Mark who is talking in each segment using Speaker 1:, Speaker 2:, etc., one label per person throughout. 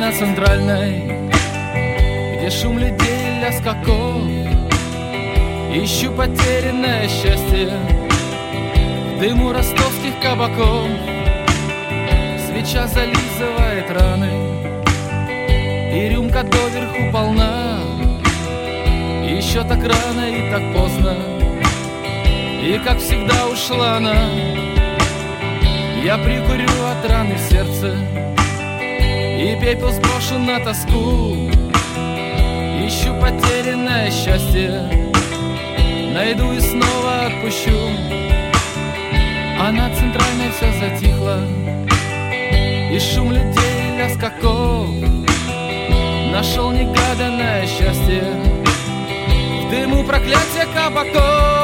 Speaker 1: на центральной, где шум людей, лязг скаков. Ищу потерянное счастье в дыму ростовских кабаков. Свеча зализывает раны, и рюмка доверху полна. Еще так рано и так поздно, и как всегда ушла она. Я прикурю от раны в сердце, и пепел сброшу на тоску. Ищу потерянное счастье, найду и снова отпущу. А на центральной все затихло, и шум людей, лязг скаков. Нашел негаданное счастье в дыму проклятия кабаков.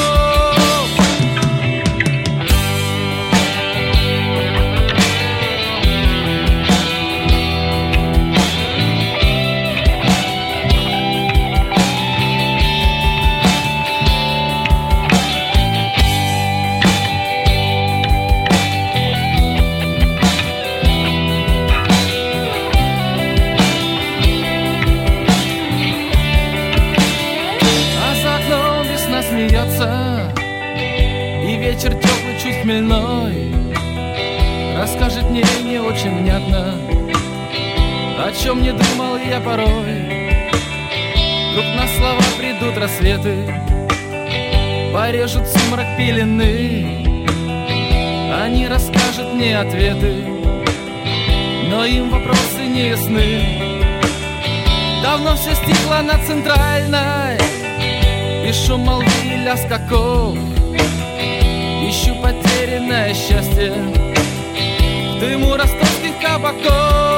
Speaker 1: И вечер теплый, чуть хмельной расскажет мне не очень внятно, о чем не думал я порой. Вдруг на слова придут рассветы, порежут сумрак пелены. Они расскажут мне ответы, но им вопросы не ясны. Давно все стихло на центральной, и шум молвы и лязг скаков. Ищу потерянное счастье в дыму ростовских кабаков.